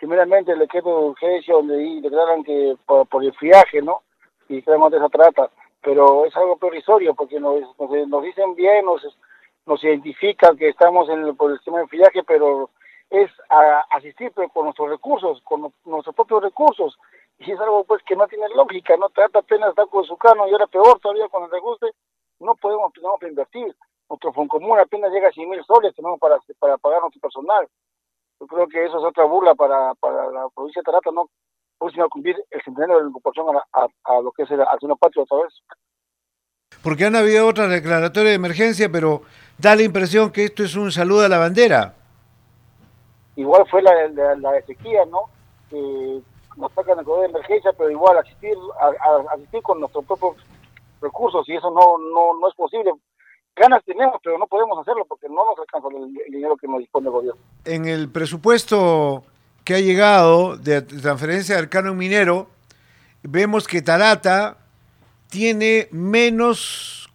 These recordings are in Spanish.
primeramente le queda urgencia donde declaran que por el friaje, ¿no? Y creemos de esa trata, pero es algo provisorio porque nos dicen bien, nos identifican que estamos por el tema del friaje, pero es asistir pero con nuestros recursos, con nuestros propios recursos, y es algo pues que no tiene lógica, ¿no? Trata apenas está con su cano y ahora peor todavía con el reajuste, tenemos que invertir. Nuestro Foncomún apenas llega a 100.000 soles, tenemos para pagar nuestro personal. Yo creo que eso es otra burla para la provincia de Tarata, ¿no? Próximo a cumplir el centenario de la incorporación a lo que es el Acción Patrio otra vez. Porque han habido otras declaratorias de emergencia, pero da la impresión que esto es un saludo a la bandera. Igual fue la de sequía, ¿no? Que nos sacan el de emergencia, pero igual asistir con nuestros propios recursos, y eso no es posible. Ganas tenemos, pero no podemos hacerlo porque no nos alcanza el dinero que nos dispone el gobierno. En el presupuesto que ha llegado de transferencia del canon minero, vemos que Tarata tiene menos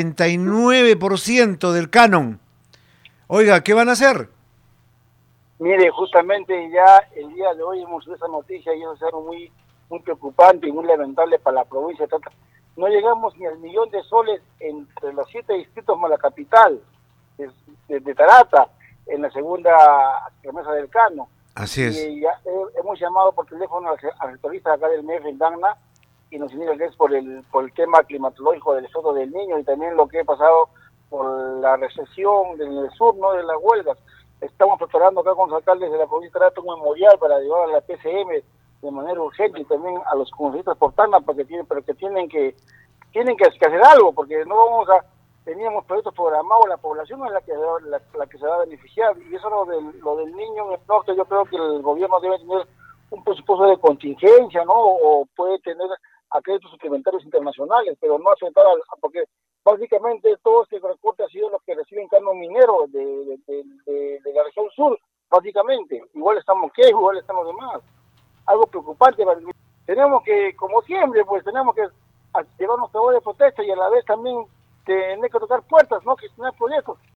49% del canon. Oiga, ¿qué van a hacer? Mire, justamente ya el día de hoy hemos visto esa noticia y eso es algo muy preocupante y muy lamentable para la provincia de Tarata. No llegamos ni al 1.000.000 de soles entre los 7 distritos más la capital de Tarata, en la segunda remesa del Cano. Así es. Y ya hemos llamado por teléfono al sectorista acá del MEF en Tacna y nos indica que es por el tema climatológico del estado del Niño y también lo que ha pasado por la recesión del sur, ¿no? De las huelgas. Estamos preparando acá con los alcaldes de la provincia de Tarata un memorial para llevar a la PCM de manera urgente y también a los congresistas por Tacna porque tienen que hacer algo, porque no vamos a teníamos proyectos programados, la población es la que se va a beneficiar, y eso lo del niño en el norte, yo creo que el gobierno debe tener un presupuesto de contingencia, ¿no? O puede tener créditos suplementarios internacionales, pero no afectar porque básicamente todo este recorte ha sido los que reciben canon minero de la región sur, básicamente. Igual estamos igual están los demás. Algo preocupante. Tenemos que, como siempre, pues tenemos que llevar nuestra voz de protesta y a la vez también tener que tocar puertas, ¿no? Que tener proyectos.